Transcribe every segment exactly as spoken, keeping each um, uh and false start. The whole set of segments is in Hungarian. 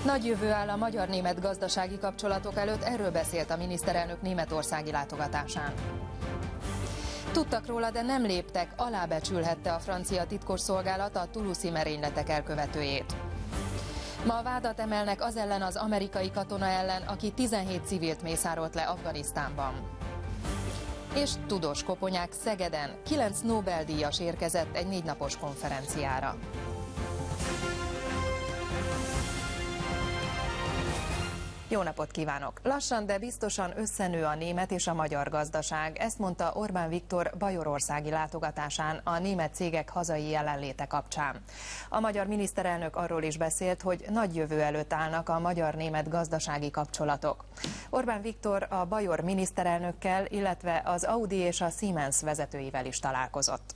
Nagy jövő áll a magyar-német gazdasági kapcsolatok előtt, erről beszélt a miniszterelnök németországi látogatásán. Tudtak róla, de nem léptek, alábecsülhette a francia titkosszolgálat a toulouse-i merényletek elkövetőjét. Ma vádat emelnek az ellen az amerikai katona ellen, aki tizenhét civilt mészárolt le Afganisztánban. És tudós koponyák Szegeden, kilenc Nobel-díjas érkezett egy négynapos konferenciára. Jó napot kívánok! Lassan, de biztosan összenő a német és a magyar gazdaság. Ezt mondta Orbán Viktor bajorországi látogatásán a német cégek hazai jelenléte kapcsán. A magyar miniszterelnök arról is beszélt, hogy nagy jövő előtt állnak a magyar-német gazdasági kapcsolatok. Orbán Viktor a bajor miniszterelnökkel, illetve az Audi és a Siemens vezetőivel is találkozott.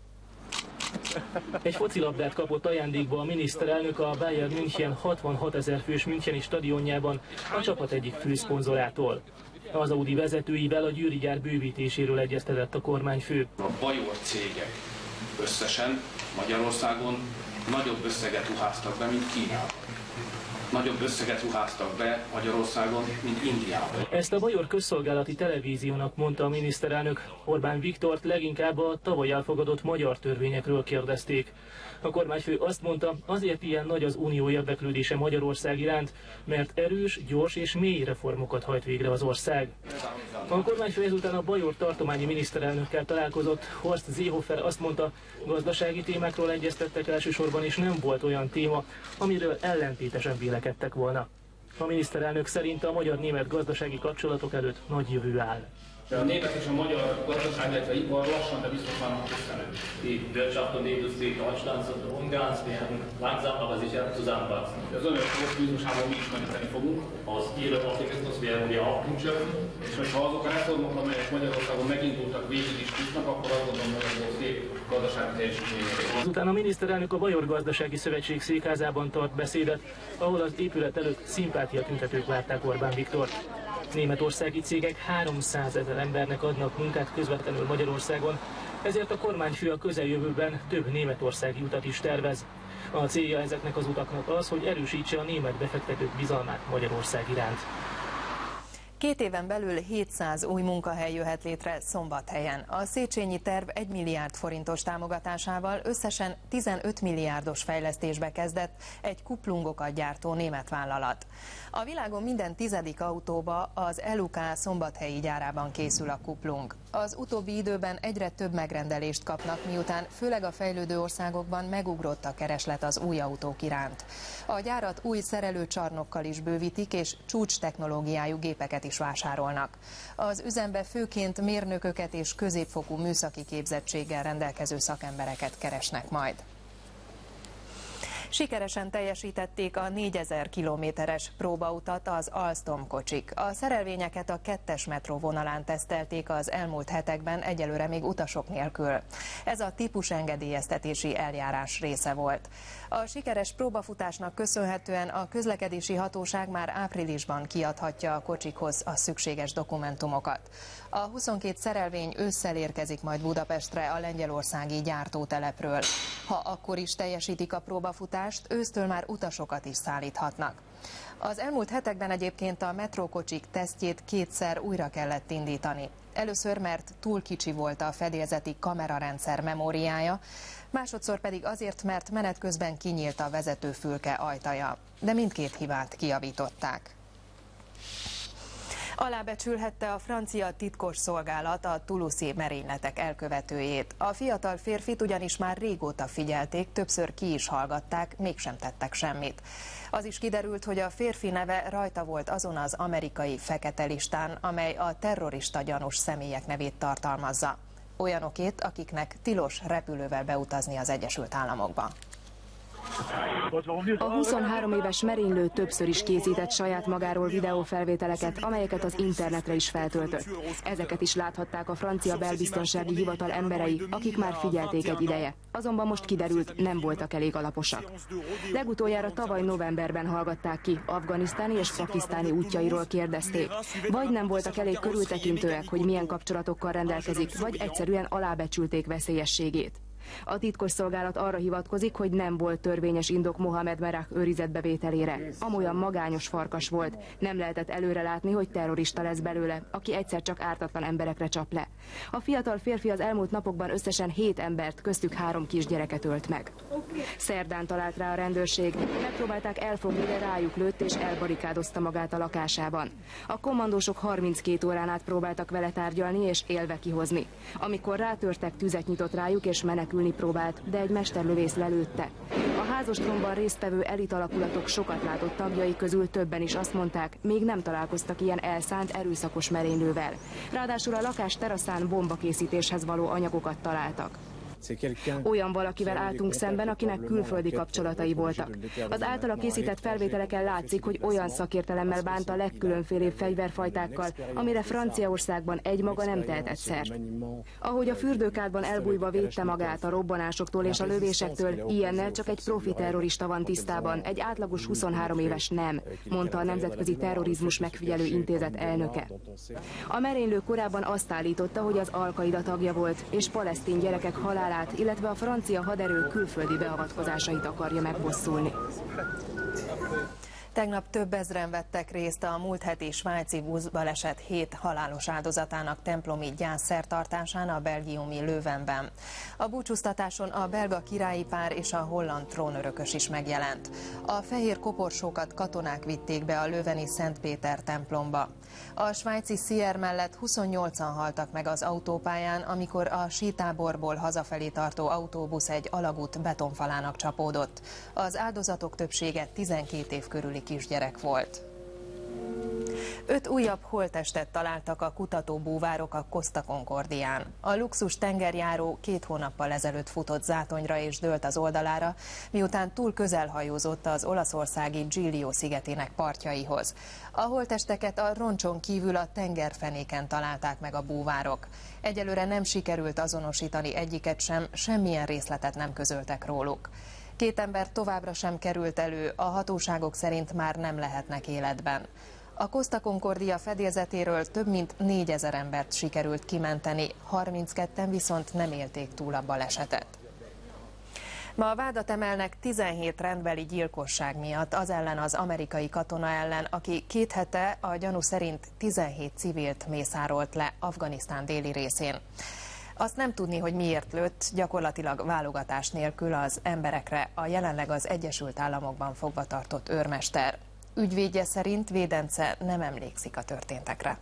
Egy focilabdát kapott ajándékba a miniszterelnök a Bayern München hatvanhat ezer fős müncheni stadionjában a csapat egyik főszponzorától. Az Audi vezetőivel a győri gyár bővítéséről egyeztetett a kormányfő. A bajor cégek összesen Magyarországon nagyobb összeget ruháztak be, mint Kínában. Nagyobb összeget ruháztak be Magyarországon, mint Indiában. Ezt a bajor közszolgálati televíziónak mondta a miniszterelnök. Orbán Viktort leginkább a tavaly elfogadott magyar törvényekről kérdezték. A kormányfő azt mondta, azért ilyen nagy az unió érdeklődése Magyarország iránt, mert erős, gyors és mély reformokat hajt végre az ország. A kormányfő ezután a bajor tartományi miniszterelnökkel találkozott. Horst Seehofer azt mondta, gazdasági témákról egyeztettek elsősorban, és nem volt olyan téma, amiről ellentétesen vélekedtek volna. A miniszterelnök szerint a magyar-német gazdasági kapcsolatok előtt nagy jövő áll. A német és a magyar gazdaság, illetve ipar lassan, de biztosan összenő. Die Wirtschaft und die Industrie Deutschlands und Ungarns werden langsam, aber sicher zusammenwachsen. Az önök optimizmusában mi is menekülni fogunk. Aus Ihrem Optimismus werden wir auch gut schöpfen. És hogyha azok a reformok, amelyek Magyarországon megindultak, végig is futnak, akkor azt gondolom, hogy ez szép gazdasági teljesítményre. Azután a miniszterelnök a Bajor Gazdasági Szövetség székházában tart beszédet, ahol az épület előtt szimpátiatüntetők várták Orbán Viktort. Németországi cégek háromszázezer embernek adnak munkát közvetlenül Magyarországon, ezért a kormányfő a közeljövőben több németországi utat is tervez. A célja ezeknek az utaknak az, hogy erősítse a német befektetők bizalmát Magyarország iránt. Két éven belül hétszáz új munkahely jöhet létre Szombathelyen. A Széchenyi terv egy milliárd forintos támogatásával összesen tizenöt milliárdos fejlesztésbe kezdett egy kuplungokat gyártó német vállalat. A világon minden tizedik autóba az el u ká szombathelyi gyárában készül a kuplung. Az utóbbi időben egyre több megrendelést kapnak, miután főleg a fejlődő országokban megugrott a kereslet az új autók iránt. A gyárat új szerelőcsarnokkal is bővítik, és csúcs technológiájú gépeket is vásárolnak. Az üzembe főként mérnököket és középfokú műszaki képzettséggel rendelkező szakembereket keresnek majd. Sikeresen teljesítették a négyezer kilométeres próbautat az Alstom kocsik. A szerelvényeket a kettes metró vonalán tesztelték az elmúlt hetekben, egyelőre még utasok nélkül. Ez a típusengedélyeztetési eljárás része volt. A sikeres próbafutásnak köszönhetően a közlekedési hatóság már áprilisban kiadhatja a kocsikhoz a szükséges dokumentumokat. A huszonkét szerelvény ősszel érkezik majd Budapestre a lengyelországi gyártótelepről. Ha akkor is teljesítik a próbafutást, ősztől már utasokat is szállíthatnak. Az elmúlt hetekben egyébként a metrókocsik tesztjét kétszer újra kellett indítani. Először, mert túl kicsi volt a fedélzeti kamerarendszer memóriája, másodszor pedig azért, mert menet közben kinyílt a vezetőfülke ajtaja. De mindkét hibát kijavították. Alábecsülhette a francia titkos szolgálat a toulouse-i merényletek elkövetőjét. A fiatal férfit ugyanis már régóta figyelték, többször ki is hallgatták, mégsem tettek semmit. Az is kiderült, hogy a férfi neve rajta volt azon az amerikai fekete listán, amely a terrorista gyanús személyek nevét tartalmazza. Olyanokét, akiknek tilos repülővel beutazni az Egyesült Államokba. A huszonhárom éves merénylő többször is készített saját magáról videófelvételeket, amelyeket az internetre is feltöltött. Ezeket is láthatták a francia belbiztonsági hivatal emberei, akik már figyelték egy ideje. Azonban most kiderült, nem voltak elég alaposak. Legutoljára tavaly novemberben hallgatták ki, afganisztáni és pakisztáni útjairól kérdezték. Vagy nem voltak elég körültekintőek, hogy milyen kapcsolatokkal rendelkezik, vagy egyszerűen alábecsülték veszélyességét. A titkosszolgálat arra hivatkozik, hogy nem volt törvényes indok Mohamed Merah őrizetbevételére. Amolyan magányos farkas volt, nem lehetett előre látni, hogy terrorista lesz belőle, aki egyszer csak ártatlan emberekre csap le. A fiatal férfi az elmúlt napokban összesen hét embert, köztük három kisgyereket ölt meg. Szerdán talált rá a rendőrség, megpróbálták elfogni, de rájuk lőtt és elbarikádozta magát a lakásában. A kommandósok harminckét órán át próbáltak vele tárgyalni és élve kihozni. Amikor rátörtek, tüzet nyitott rájuk és menekülni próbált, de egy mesterlövész lelőtte. A házostromban résztvevő elit alakulatok sokat látott tagjai közül többen is azt mondták, még nem találkoztak ilyen elszánt, erőszakos merénylővel. Ráadásul a lakás teraszán bombakészítéshez való anyagokat találtak. Olyan valakivel álltunk szemben, akinek külföldi kapcsolatai voltak. Az általa készített felvételeken látszik, hogy olyan szakértelemmel bánt a legkülönfélébb fegyverfajtákkal, amire Franciaországban egymaga nem tehetett szert. Ahogy a fürdőkádban elbújva védte magát a robbanásoktól és a lövésektől, ilyennel csak egy profi terrorista van tisztában, egy átlagos huszonhárom éves nem, mondta a Nemzetközi Terrorizmus Megfigyelő Intézet elnöke. A merénylő korábban azt állította, hogy az Al-Qaida tagja volt, és palesztin gyerekek halálát, illetve a francia haderő külföldi beavatkozásait akarja megbosszulni. Tegnap több ezren vettek részt a múlt heti svájci buszbaleset hét halálos áldozatának templomi gyászszertartásán a belgiumi Leuvenben. A búcsúztatáson a belga királyi pár és a holland trónörökös is megjelent. A fehér koporsókat katonák vitték be a leuveni Szent Péter templomba. A svájci Sierre mellett huszonnyolcan haltak meg az autópályán, amikor a sítáborból hazafelé tartó autóbusz egy alagút betonfalának csapódott. Az áldozatok többsége tizenkét év körüli kisgyerek volt. Öt újabb holttestet találtak a kutatóbúvárok a Costa Concordián. A luxus tengerjáró két hónappal ezelőtt futott zátonyra és dőlt az oldalára, miután túl közel hajózott az olaszországi Giglio szigetének partjaihoz. A holttesteket a roncson kívül a tengerfenéken találták meg a búvárok. Egyelőre nem sikerült azonosítani egyiket sem, semmilyen részletet nem közöltek róluk. Két ember továbbra sem került elő, a hatóságok szerint már nem lehetnek életben. A Costa Concordia fedélzetéről több mint négyezer embert sikerült kimenteni, harmincketten viszont nem élték túl a balesetet. Ma vádat emelnek tizenhét rendbeli gyilkosság miatt az ellen az amerikai katona ellen, aki két hete a gyanú szerint tizenhét civilt mészárolt le Afganisztán déli részén. Azt nem tudni, hogy miért lőtt, gyakorlatilag válogatás nélkül az emberekre a jelenleg az Egyesült Államokban fogva tartott őrmester. Ügyvédje szerint Védence nem emlékszik a történtekre.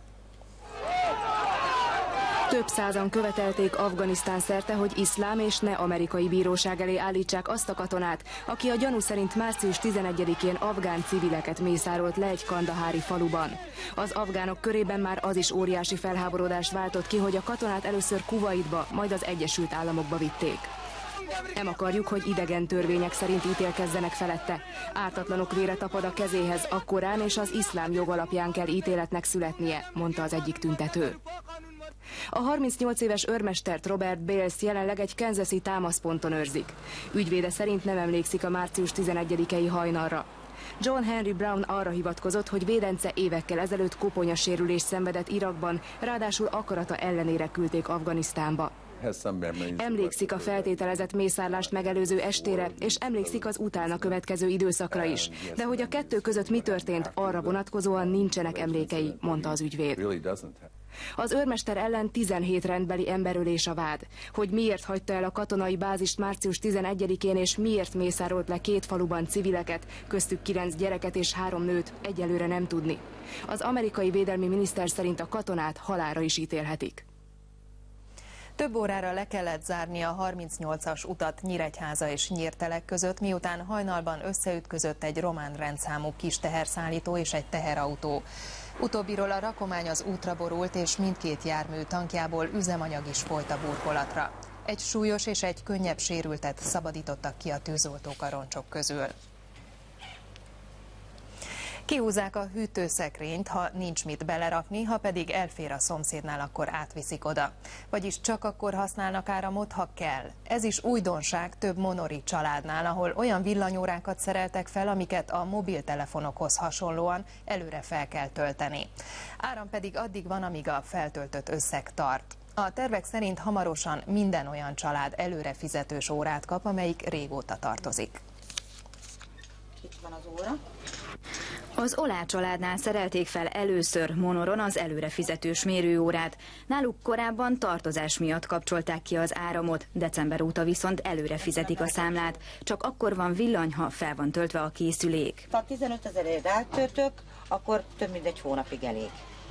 Több százan követelték Afganisztán szerte, hogy iszlám és ne amerikai bíróság elé állítsák azt a katonát, aki a gyanú szerint március tizenegyedikén afgán civileket mészárolt le egy kandahári faluban. Az afgánok körében már az is óriási felháborodást váltott ki, hogy a katonát először Kuwaitba, majd az Egyesült Államokba vitték. Nem akarjuk, hogy idegen törvények szerint ítélkezzenek felette. Ártatlanok vére tapad a kezéhez, a Korán és az iszlám jog alapján kell ítéletnek születnie, mondta az egyik tüntető. A harmincnyolc éves őrmestert, Robert Bales jelenleg egy kansasi támaszponton őrzik. Ügyvéde szerint nem emlékszik a március tizenegyedikei hajnalra. John Henry Brown arra hivatkozott, hogy Védence évekkel ezelőtt koponyasérülést szenvedett Irakban, ráadásul akarata ellenére küldték Afganisztánba. Emlékszik a feltételezett mészárlást megelőző estére, és emlékszik az utána következő időszakra is. De hogy a kettő között mi történt, arra vonatkozóan nincsenek emlékei, mondta az ügyvéd. Az őrmester ellen tizenhét rendbeli emberölés a vád. Hogy miért hagyta el a katonai bázist március tizenegyedikén és miért mészárolt le két faluban civileket, köztük kilenc gyereket és három nőt, egyelőre nem tudni. Az amerikai védelmi miniszter szerint a katonát halálra is ítélhetik. Több órára le kellett zárni a harmincnyolcas utat Nyíregyháza és Nyírtelek között, miután hajnalban összeütközött egy román rendszámú kis teherszállító és egy teherautó. Utóbbiról a rakomány az útra borult, és mindkét jármű tankjából üzemanyag is folyt a burkolatra. Egy súlyos és egy könnyebb sérültet szabadítottak ki a tűzoltók a roncsok közül. Kihúzzák a hűtőszekrényt, ha nincs mit belerakni, ha pedig elfér a szomszédnál, akkor átviszik oda. Vagyis csak akkor használnak áramot, ha kell. Ez is újdonság több monori családnál, ahol olyan villanyórákat szereltek fel, amiket a mobiltelefonokhoz hasonlóan előre fel kell tölteni. Áram pedig addig van, amíg a feltöltött összeg tart. A tervek szerint hamarosan minden olyan család előrefizetős órát kap, amelyik régóta tartozik. Itt van az óra. Az Olá családnál szerelték fel először Monoron az előrefizetős mérőórát. Náluk korábban tartozás miatt kapcsolták ki az áramot, december óta viszont előre fizetik a számlát. Csak akkor van villany, ha fel van töltve a készülék. Ha tizenötezerért rátöltök, akkor több mint egy hónapig elég.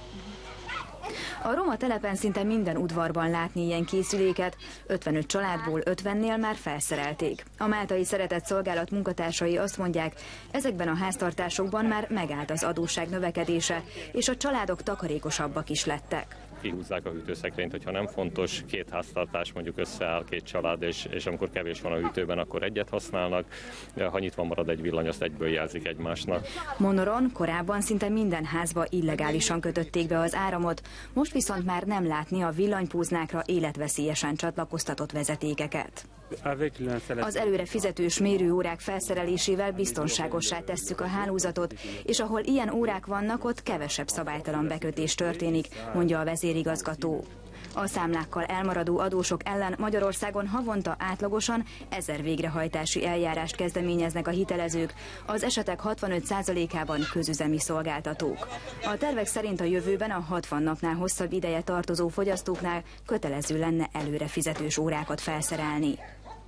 A roma telepen szinte minden udvarban látni ilyen készüléket, ötvenöt családból ötvennél már felszerelték. A máltai szeretett szolgálat munkatársai azt mondják, ezekben a háztartásokban már megállt az adósság növekedése, és a családok takarékosabbak is lettek. Kihúzzák a hűtőszekrényt, hogyha nem fontos, két háztartás mondjuk összeáll, két család, és, és amikor kevés van a hűtőben, akkor egyet használnak, ha nyitva marad egy villany, azt egyből jelzik egymásnak. Monoron korábban szinte minden házba illegálisan kötötték be az áramot, most viszont már nem látni a villanypóznákra életveszélyesen csatlakoztatott vezetékeket. Az előre fizetős mérőórák felszerelésével biztonságossá tesszük a hálózatot, és ahol ilyen órák vannak, ott kevesebb szabálytalan bekötés történik, mondja a vezérigazgató. A számlákkal elmaradó adósok ellen Magyarországon havonta átlagosan ezer végrehajtási eljárást kezdeményeznek a hitelezők, az esetek hatvanöt százalékában közüzemi szolgáltatók. A tervek szerint a jövőben a hatvan napnál hosszabb ideje tartozó fogyasztóknál kötelező lenne előre fizetős órákat felszerelni.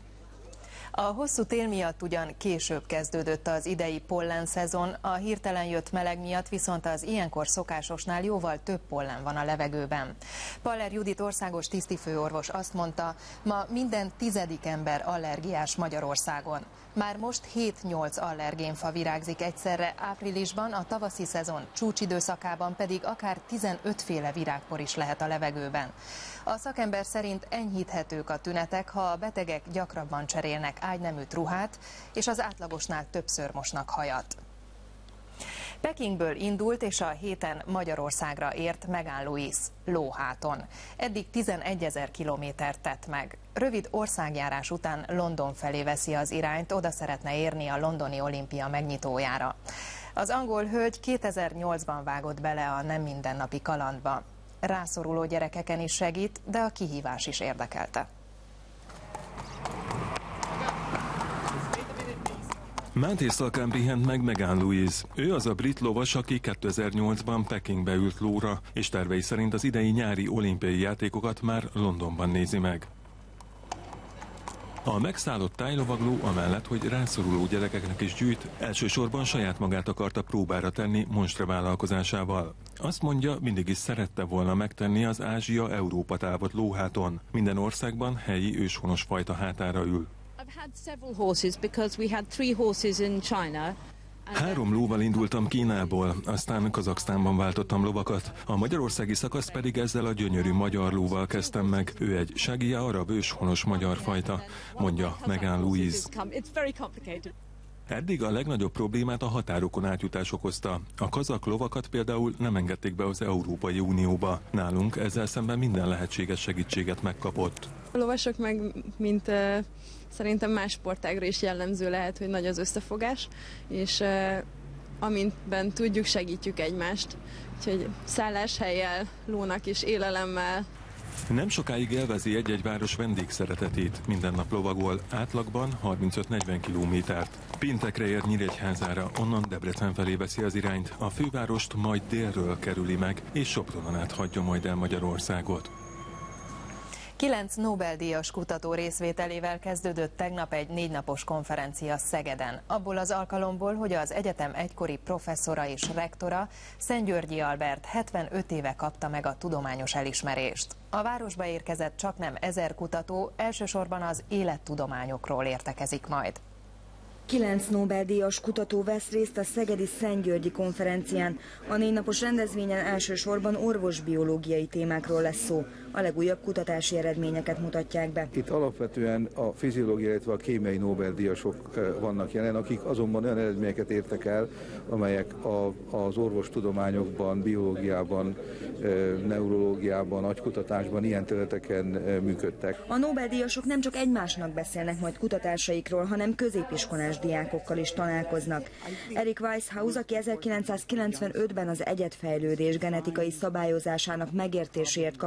A hosszú tél miatt ugyan később kezdődött az idei pollenszezon, a hirtelen jött meleg miatt viszont az ilyenkor szokásosnál jóval több pollen van a levegőben. Paller Judit országos tisztifőorvos azt mondta, ma minden tizedik ember allergiás Magyarországon. Már most hét-nyolc allergénfa virágzik egyszerre, áprilisban, a tavaszi szezon csúcsidőszakában pedig akár tizenöt féle virágpor is lehet a levegőben. A szakember szerint enyhíthetők a tünetek, ha a betegek gyakrabban cserélnek ágyneműt, ruhát, és az átlagosnál többször mosnak hajat. Pekingből indult és a héten Magyarországra ért Megan Louise lóháton. Eddig tizenegyezer kilométert tett meg. Rövid országjárás után London felé veszi az irányt, oda szeretne érni a londoni olimpia megnyitójára. Az angol hölgy kétezer-nyolcban vágott bele a nem mindennapi kalandba. Rászoruló gyerekeken is segít, de a kihívás is érdekelte. Mátészalkán pihent meg Megan Louise. Ő az a brit lovas, aki kétezer-nyolcban Pekingbe ült lóra, és tervei szerint az idei nyári olimpiai játékokat már Londonban nézi meg. A megszállott tájlovagló amellett, hogy rászoruló gyerekeknek is gyűjt, elsősorban saját magát akarta próbára tenni monstre vállalkozásával. Azt mondja, mindig is szerette volna megtenni az Ázsia-Európa távot lóháton. Minden országban helyi őshonos fajta hátára ül. Három lóval indultam Kínából, aztán Kazaksztánban váltottam lovakat. A magyarországi szakaszt pedig ezzel a gyönyörű magyar lóval kezdtem meg. Ő egy Sagia arab őshonos magyar fajta, mondja Megan Louise. Eddig a legnagyobb problémát a határokon átjutás okozta. A kazak lovakat például nem engedték be az Európai Unióba. Nálunk ezzel szemben minden lehetséges segítséget megkapott. A lovasok meg, mint uh, szerintem más sportágra is jellemző lehet, hogy nagy az összefogás, és uh, amintben tudjuk, segítjük egymást. Úgyhogy szálláshelyjel, lónak és élelemmel. Nem sokáig élvezi egy-egy város vendégszeretetét, minden nap lovagol, átlagban harmincöt-negyven kilométert. Péntekre ér Nyíregyházára, onnan Debrecen felé veszi az irányt, a fővárost majd délről kerüli meg, és Sopronon át hagyja majd el Magyarországot. Kilenc Nobel-díjas kutató részvételével kezdődött tegnap egy négynapos konferencia Szegeden. Abból az alkalomból, hogy az egyetem egykori professzora és rektora, Szentgyörgyi Albert hetvenöt éve kapta meg a tudományos elismerést. A városba érkezett csaknem ezer kutató, elsősorban az élettudományokról értekezik majd. Kilenc Nobel-díjas kutató vesz részt a szegedi Szentgyörgyi konferencián. A négynapos rendezvényen elsősorban orvosbiológiai témákról lesz szó. A legújabb kutatási eredményeket mutatják be. Itt alapvetően a fiziológiai, illetve a kémiai Nobel-díjasok vannak jelen, akik azonban olyan eredményeket értek el, amelyek a, az orvostudományokban, biológiában, neurológiában, agykutatásban, ilyen területeken működtek. A Nobel-díjasok nem csak egymásnak beszélnek majd kutatásaikról, hanem középiskolás diákokkal is találkoznak. Eric Weishaupt, aki ezerkilencszázkilencvenötben az egyedfejlődés genetikai szabályozásának megértéséért kapott Nobel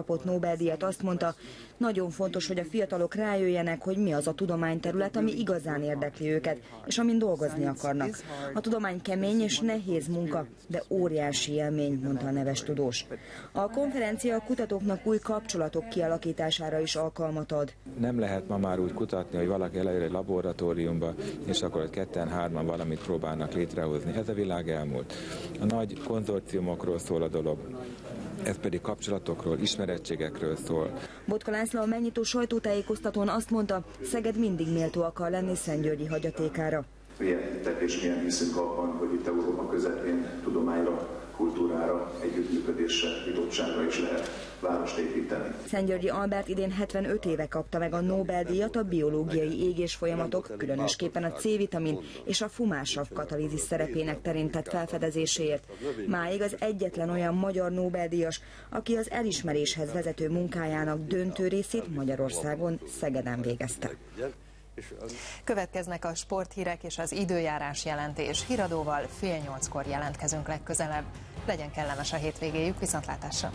Nobel-díjat, azt mondta, nagyon fontos, hogy a fiatalok rájöjjenek, hogy mi az a tudományterület, ami igazán érdekli őket, és amin dolgozni akarnak. A tudomány kemény és nehéz munka, de óriási élmény, mondta a neves tudós. A konferencia a kutatóknak új kapcsolatok kialakítására is alkalmat ad. Nem lehet ma már úgy kutatni, hogy valaki elejön egy laboratóriumba, és akkor ott ketten-hárman valamit próbálnak létrehozni. Ez a világ elmúlt. A nagy konzorciumokról szól a dolog. Ez pedig kapcsolatokról, ismerettségekről szól. Botka László a megnyitó sajtótájékoztatón azt mondta, Szeged mindig méltó akar lenni Szentgyörgyi hagyatékára. Milyen hittek és milyen hiszünk abban, hogy itt Európa közepén tudományra, kultúrára, együttműködésre, nyitottságra is lehet várost építeni. Szentgyörgyi Albert idén hetvenöt éve kapta meg a Nobel-díjat a biológiai égés folyamatok, különösképpen a C-vitamin és a fumássav katalízis szerepének terén tett felfedezéséért. Máig az egyetlen olyan magyar Nobel-díjas, aki az elismeréshez vezető munkájának döntő részét Magyarországon, Szegeden végezte. Következnek a sporthírek és az időjárás jelentés. Híradóval fél nyolckor jelentkezünk legközelebb. Legyen kellemes a hétvégéjük, viszontlátásra!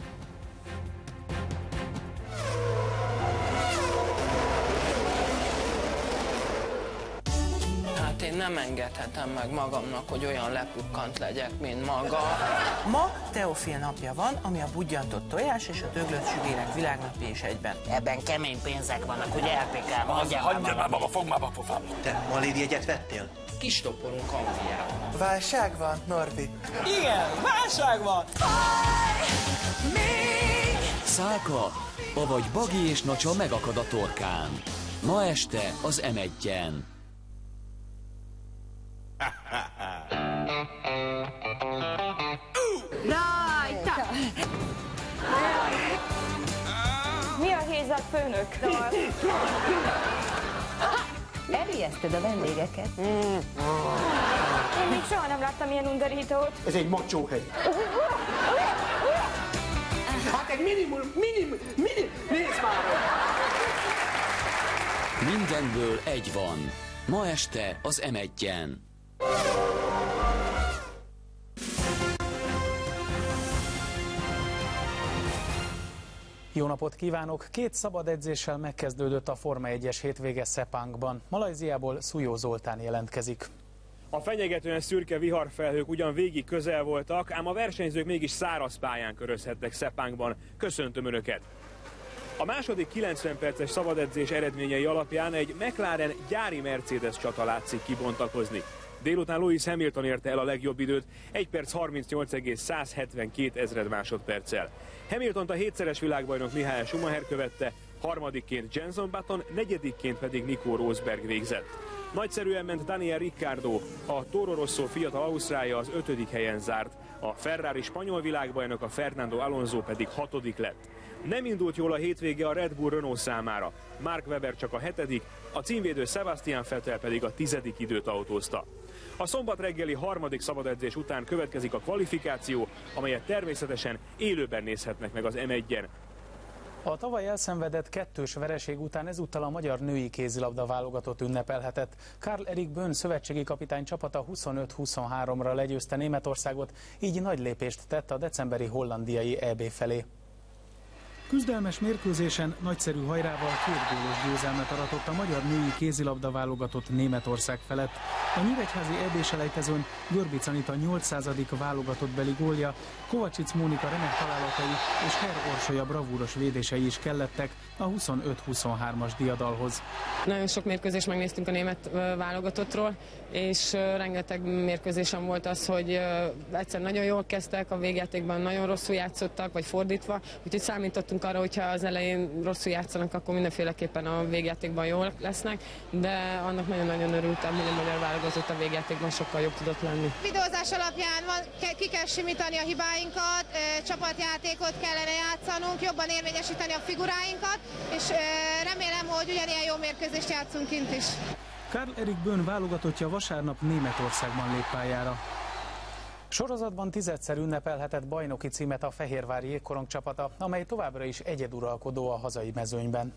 Hát én nem engedhetem meg magamnak, hogy olyan lepukkant legyek, mint maga. Ma Teofil napja van, ami a budjantott tojás és a döglött süvérek világnapja is egyben. Ebben kemény pénzek vannak, ugye er pé ká? Hagyjál már maga, fogd már a pofám! Te Malévi egyet vettél? Kistopolunk Angliában. Válság van, Norbi? Igen, válság van! Szálka, avagy Bagi és Nacsa megakad a torkán. Ma este az em egyen. Rajta! Mi a hézag, főnök? Elijeszted a vendégeket. Én még soha nem láttam ilyen undorítót. Ez egy macsóhely. Hát egy minimum, minimum, minimum, nézd már! Mindenből egy van. Ma este az em egyen. Jó napot kívánok! Két szabad edzéssel megkezdődött a Forma egyes hétvége Sepangban. Malajziából Szujó Zoltán jelentkezik. A fenyegetően szürke viharfelhők ugyan végig közel voltak, ám a versenyzők mégis száraz pályán körözhettek Sepangban. Köszöntöm Önöket! A második kilencven perces szabadedzés eredményei alapján egy McLaren gyári Mercedes csata látszik kibontakozni. Délután Lewis Hamilton érte el a legjobb időt, egy perc harmincnyolc egész százhetvenkét ezred másodperccel. Hamiltont a hétszeres világbajnok Michael Schumacher követte, harmadikként Jenson Button, negyedikként pedig Nico Rosberg végzett. Nagyszerűen ment Daniel Ricciardo, a Toro Rosso fiatal ausztrália az ötödik helyen zárt, a Ferrari spanyol világbajnok, a Fernando Alonso pedig hatodik lett. Nem indult jól a hétvége a Red Bull Renault számára. Mark Webber csak a hetedik, a címvédő Sebastian Vettel pedig a tizedik időt autózta. A szombat reggeli harmadik szabadedzés után következik a kvalifikáció, amelyet természetesen élőben nézhetnek meg az em egyen. A tavaly elszenvedett kettős vereség után ezúttal a magyar női kézilabda válogatott ünnepelhetett. Karl-Erik Böhn szövetségi kapitány csapata huszonöt huszonháromra legyőzte Németországot, így nagy lépést tett a decemberi hollandiai é bé felé. Küzdelmes mérkőzésen nagyszerű hajrával két gólos győzelmet aratott a magyar női kézilabda válogatott Németország felett. A nyíregyházi é bé-selejtezőn Görbic Anita nyolcszázadik válogatottbeli gólja, Kovacsic Mónika remek találatai és Herr Orsolya bravúros védései is kellettek a huszonöt huszonhármas diadalhoz. Nagyon sok mérkőzést megnéztünk a német válogatottról, és rengeteg mérkőzésen volt az, hogy egyszer nagyon jól kezdtek, a végjátékban nagyon rosszul játszottak, vagy fordítva, úgyhogy számítottunk arra, hogyha az elején rosszul játszanak, akkor mindenféleképpen a végjátékban jól lesznek, de annak nagyon-nagyon örültem, hogy a magyar válogatott a végjátékban sokkal jobb tudott lenni. Videózás alapján van, ki kell simítani a hibáinkat, csapatjátékot kellene játszanunk, jobban érvényesíteni a figuráinkat, és remélem, hogy ugyanilyen jó mérkőzést játszunk kint is. Karl-Erik Böhn válogatottja vasárnap Németországban lép pályára. Sorozatban tizedszer ünnepelhetett bajnoki címet a fehérvári jégkorong csapata, amely továbbra is egyeduralkodó a hazai mezőnyben.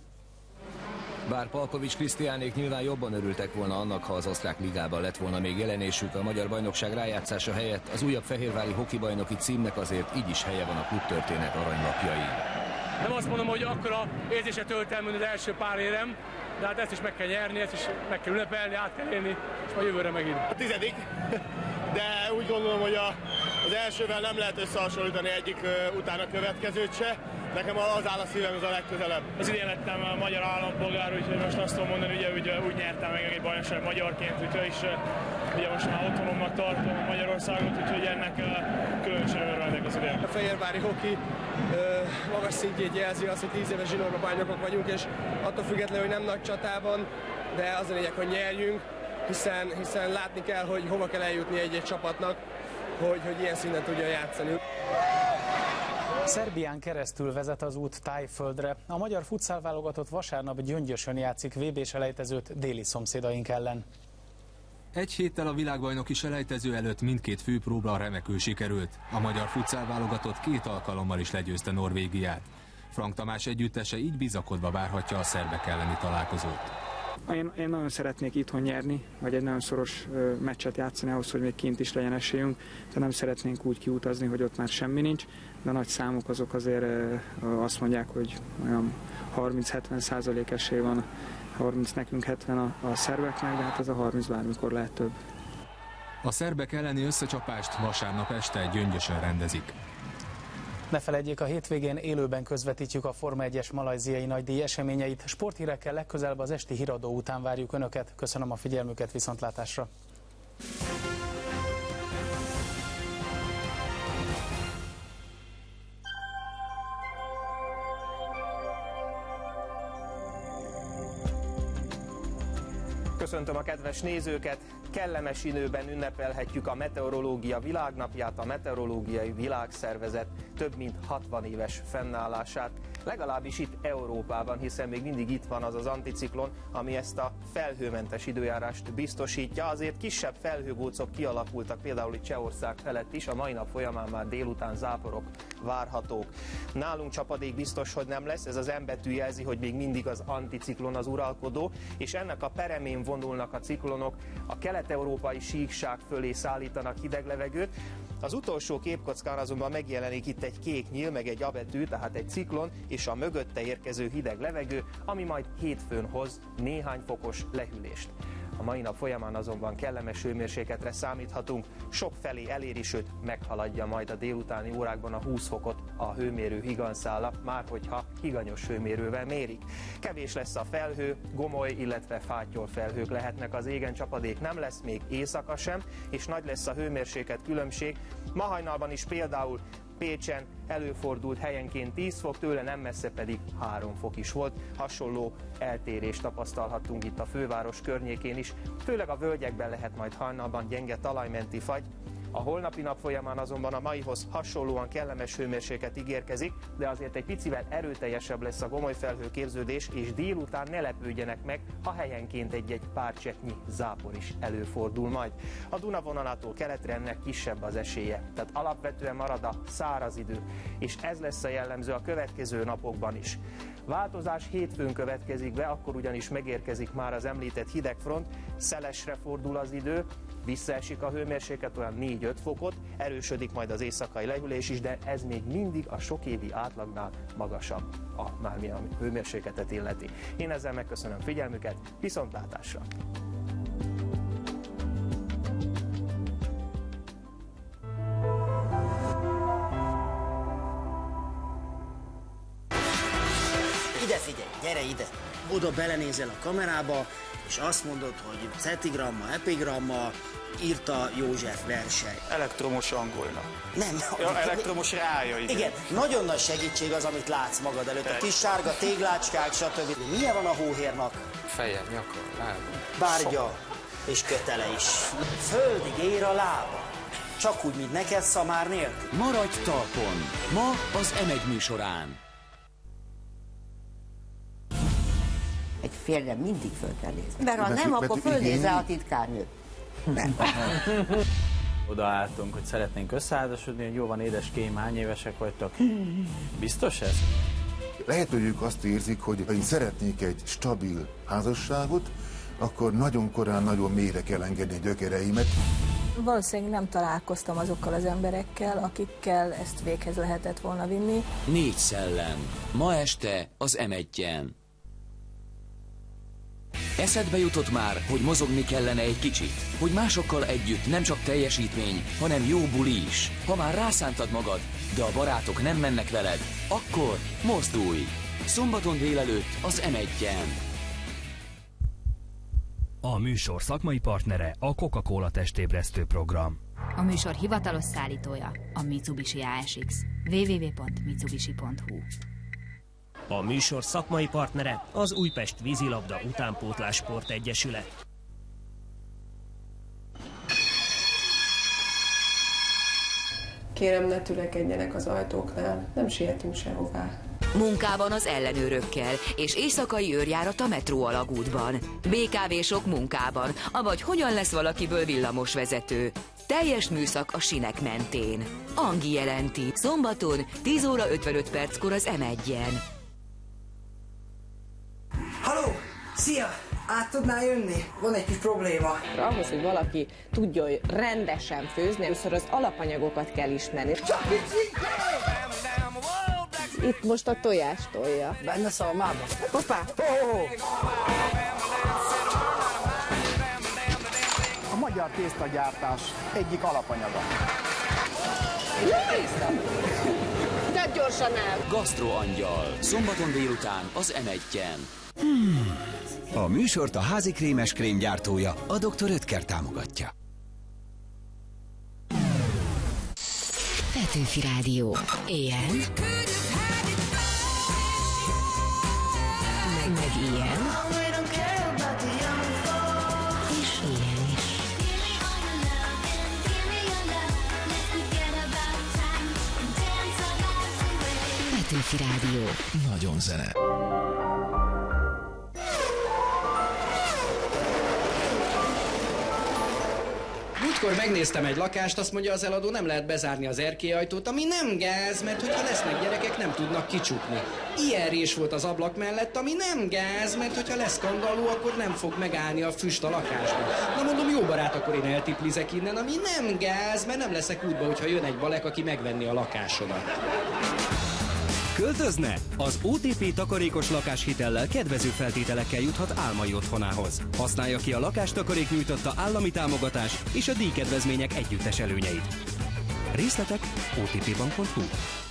Bár Palkovics Krisztiánék nyilván jobban örültek volna annak, ha az osztrák ligában lett volna még jelenésük a magyar bajnokság rájátszása helyett, az újabb fehérvári hokibajnoki címnek azért így is helye van a klubtörténet aranylapjain. Nem azt mondom, hogy akkora érzése tölt el, mint az első pár érem, de hát ezt is meg kell nyerni, ezt is meg kell ünnepelni, át kell élni, és majd jövőre megint. A tizedik, de úgy gondolom, hogy a, az elsővel nem lehet összehasonlítani egyik után a következőt se. Nekem az áll a szívem, az a legközelebb. Az idén lettem a magyar állampolgár, úgyhogy most azt tudom mondani, ugye, ugye úgy nyertem meg egy bajnokság magyarként, úgyhogy is ugye most már otthonomnak tartom a Magyarországot, úgyhogy ennek különösen örvendek az idén. A fehérvári hoki magas szintjét jelzi az, hogy tíz éves zsinórba bajnokok vagyunk, és attól függetlenül, hogy nem nagy csatában, de az a lényeg, hogy nyerjünk, hiszen, hiszen látni kell, hogy hova kell eljutni egy-egy csapatnak, hogy, hogy ilyen szinten tudja játszani. Szerbián keresztül vezet az út Tájföldre. A magyar futszál válogatott vasárnap Gyöngyösön játszik vé bé selejtezőt déli szomszédaink ellen. Egy héttel a világbajnoki selejtező előtt mindkét főpróba remekül sikerült. A magyar futszál válogatott két alkalommal is legyőzte Norvégiát. Frank Tamás együttese így bizakodva várhatja a szerbek elleni találkozót. Én, én nagyon szeretnék itthon nyerni, vagy egy nagyon szoros ö, meccset játszani ahhoz, hogy még kint is legyen esélyünk. Tehát nem szeretnénk úgy kiutazni, hogy ott már semmi nincs, de a nagy számok azok azért ö, azt mondják, hogy olyan harminc-hetven százalék esély van, harminc nekünk, hetven a, a szerbeknek, de hát ez a harminc bármikor lehet több. A szerbek elleni összecsapást vasárnap este Gyöngyösön rendezik. Ne feledjék, a hétvégén élőben közvetítjük a Forma egyes malajziai nagydíj eseményeit. Sporthírekkel legközelebb az esti híradó után várjuk Önöket. Köszönöm a figyelmüket, viszontlátásra! Köszöntöm a kedves nézőket! Kellemes időben ünnepelhetjük a Meteorológia Világnapját, a Meteorológiai Világszervezet több mint hatvan éves fennállását. Legalábbis itt Európában, hiszen még mindig itt van az az anticiklon, ami ezt a felhőmentes időjárást biztosítja. Azért kisebb felhőgócok kialakultak például itt Csehország felett is, a mai nap folyamán már délután záporok várhatók. Nálunk csapadék biztos, hogy nem lesz, ez az M betű jelzi, hogy még mindig az anticiklon az uralkodó, és ennek a peremén vonulnak a ciklonok, a kelet-európai síkság fölé szállítanak hideg levegőt. Az utolsó képkockán azonban megjelenik itt egy kék nyíl, meg egy A betű, tehát egy ciklon, és a mögötte érkező hideg levegő, ami majd hétfőn hoz néhány fokos lehűlést. A mai nap folyamán azonban kellemes hőmérsékletre számíthatunk, sok felé eléri, sőt meghaladja majd a délutáni órákban a húsz fokot a hőmérő higanyszála, már hogyha higanyos hőmérővel mérik. Kevés lesz a felhő, gomoly, illetve fátyol felhők lehetnek az égen, csapadék nem lesz, még éjszaka sem, és nagy lesz a hőmérséklet különbség. Ma hajnalban is például Pécsen előfordult helyenként tíz fok, tőle nem messze pedig három fok is volt. Hasonló eltérést tapasztalhattunk itt a főváros környékén is. Főleg a völgyekben lehet majd hajnalban gyenge talajmenti fagy. A holnapi nap folyamán azonban a maihoz hasonlóan kellemes hőmérséklet ígérkezik, de azért egy picivel erőteljesebb lesz a gomoly felhőképződés, és délután ne lepődjenek meg, ha helyenként egy-egy pár cseppnyi zápor is előfordul majd. A Duna vonalától keletre ennek kisebb az esélye, tehát alapvetően marad a száraz idő, és ez lesz a jellemző a következő napokban is. Változás hétfőn következik be, akkor ugyanis megérkezik már az említett hidegfront, szelesre fordul az idő, visszaesik a hőmérséklet olyan négy-öt fokot, erősödik majd az éjszakai lehűlés is, de ez még mindig a sokévi átlagnál magasabb, a mármi a hőmérsékletet illeti. Én ezzel megköszönöm figyelmüket, viszontlátásra! Ide figyelj, gyere ide! Oda belenézel a kamerába, és azt mondod, hogy cetigramma, epigramma, írta József verseny. Elektromos angolna. Nem. Ja, elektromos rája, igen. Igen, nagyon nagy segítség az, amit látsz magad előtt. A kis sárga téglácskák, stb. Milyen van a hóhérnak? Feje, nyaka, lába. Bárgya és kötele is. Földig ér a lába. Csak úgy, mint neked szamár nélkül. Maradj talpon! Ma az em egy műsorán. Egy férjre mindig föl kell nézni. Mert ha nem, akkor fölnéz rá a titkárnő. Odaálltunk, hogy szeretnénk összeházasodni, hogy jó van, édeském, hány évesek vagytok? Biztos ez? Lehet, hogy ők azt érzik, hogy ha én szeretnék egy stabil házasságot, akkor nagyon korán, nagyon mélyre kell engedni a gyökereimet. valószínűleg nem találkoztam azokkal az emberekkel, akikkel ezt véghez lehetett volna vinni. Négy szellem. Ma este az em egyen. Eszedbe jutott már, hogy mozogni kellene egy kicsit? Hogy másokkal együtt nem csak teljesítmény, hanem jó buli is? Ha már rászántad magad, de a barátok nem mennek veled, akkor mozdulj! Szombaton délelőtt az em egyen. A műsor szakmai partnere a Coca-Cola testébresztő program. A műsor hivatalos szállítója a Mitsubishi á es iksz. double-u double-u double-u pont mitsubishi pont hu. A műsor szakmai partnere az Újpest Vízilabda Utánpótlás Sport Egyesület. Kérem, ne tülekedjenek az ajtóknál, nem sietünk sehová. Munkában az ellenőrökkel, és éjszakai őrjárat a metró alagútban. bé ká vé-sok munkában, avagy hogyan lesz valakiből villamosvezető. Teljes műszak a sinek mentén. Angi jelenti. Szombaton tíz óra ötvenöt perckor az em egyen. Halló! Szia! Át tudnál jönni? Van egy kis probléma. Ahhoz, hogy valaki tudja hogy rendesen főzni, először az alapanyagokat kell ismerni. Itt most a tojás tolja. Benne szalmában. Hoppá! Oh! A magyar tésztagyártás egyik alapanyaga. Tedd gyorsan el! Gasztroangyal. Szombaton délután az em egyen. Hmm. A műsort a házi krémes krém gyártója, a doktor Oetker támogatja. Petőfi Rádió. Éjjel. Meg, meg ilyen. És ilyen is. Petőfi Rádió. Nagyon zene. Múltkor megnéztem egy lakást, azt mondja az eladó, nem lehet bezárni az erkélyajtót, ami nem gáz, mert hogyha lesznek gyerekek, nem tudnak kicsukni. Ilyen rés volt az ablak mellett, ami nem gáz, mert hogyha lesz skandalú, akkor nem fog megállni a füst a lakásban. Na mondom, jó barát, akkor én eltiplizek innen, ami nem gáz, mert nem leszek útba, hogyha jön egy balek, aki megvenni a lakásomat. Költözne? Az o té pé takarékos lakáshitellel kedvező feltételekkel juthat álmai otthonához. Használja ki a lakástakarék nyújtotta állami támogatás és a díjkedvezmények együttes előnyeit. Részletek o té pé bank pont hu.